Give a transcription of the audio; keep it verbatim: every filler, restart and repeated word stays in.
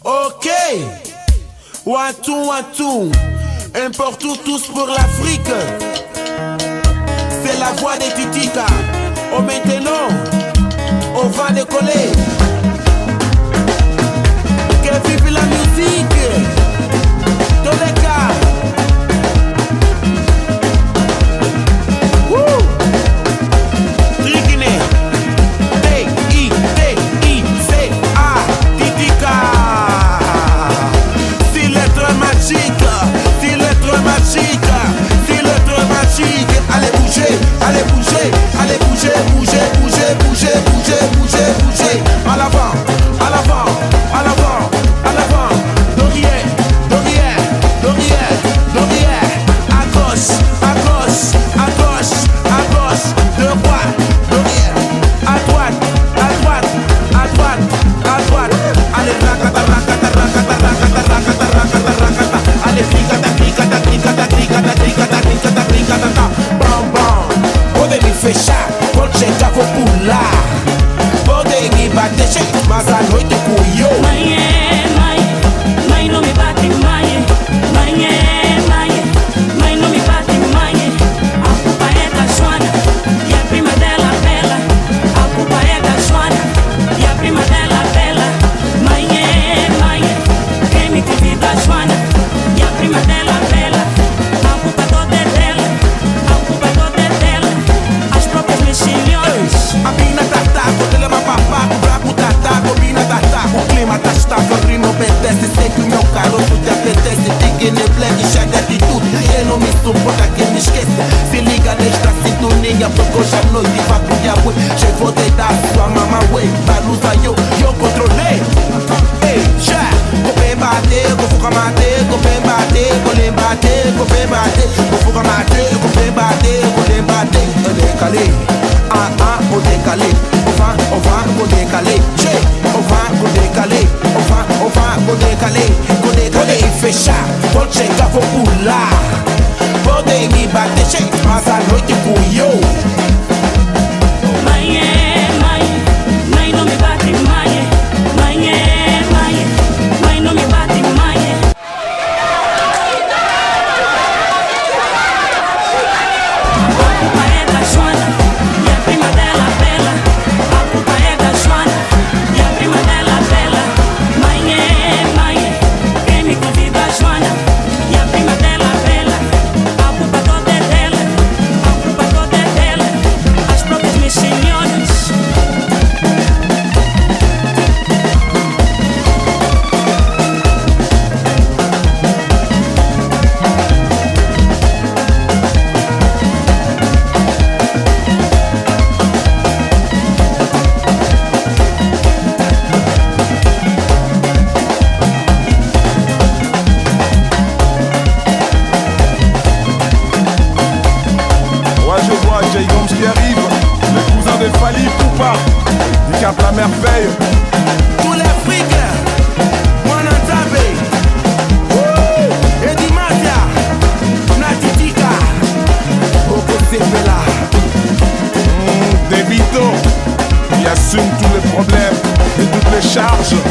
Ok, Watou, Watou, un partout tous pour l'Afrique. C'est la voix des Titika. Oh maintenant, on va décoller. Que vive la musique, dans les cas. Allez bouger, allez bouger, allez bouger, bouger, bouger, bouger, bouger, bouger, bouger. À l'avant, à l'avant, à l'avant, à l'avant. Derrière, derrière, derrière, derrière. À gauche, à gauche, à gauche, à gauche. De droite, derrière. À droite, à droite, à droite, à droite. Allez, rakata, rakata, rakata, rakata, rakata, rakata, rakata. Allez, krikata, krikata, krikata, krikata, krikata, krikata, krikata. Fechar, pode chegar, vou pular. Podem me bater, gente, mas a noite cuiou. Mãe é, mãe, mãe não me bate, mãe. Mãe é, mãe, mãe não me bate, mãe. A culpa é da Joana e a prima dela Bela. A culpa é da Joana e a prima dela Bela. Mãe é, mãe, quem me convida a Joana e a prima dela Bela. A culpa toda é dela, a culpa toda é dela. A bina tatá, quando ele é uma papá, o braco tatá, bobina tatá. O clima tá estável, o não obedece. Sei que o meu caroço te apetece. Diga ne black, chega de tudo. Quem não me suporta, quem me esquece. Se liga nesta sintonia, porque hoje à noite vai pro diabo. Já vou te dar sua mamá, ué. A luz eu, eu controlei. Ei, já, vou bem bater, vou focar bater, vou bem bater, vou lhe bater, vou bem bater, vou focar bater, vou bem bater, vou lhe bater. Eu decalei. Ah ah, vou décaler, on va, on va, vou décaler, j'ai, on va, vou décaler, on va, on va, vou décaler, vou décaler e fechar, pode chegar, vou pular, podem me bater, gente, mas a noite cuiou. Mãe é, mãe, mãe não me bate, mãe, mãe é, mãe, mãe não me bate, mãe. A culpa é da Joana. La merveille, tout l'Afrique, moi n'entendais. Et Dimatia, Natitika, Oko Sepela. Débito, il assume tous les problèmes et toutes les charges.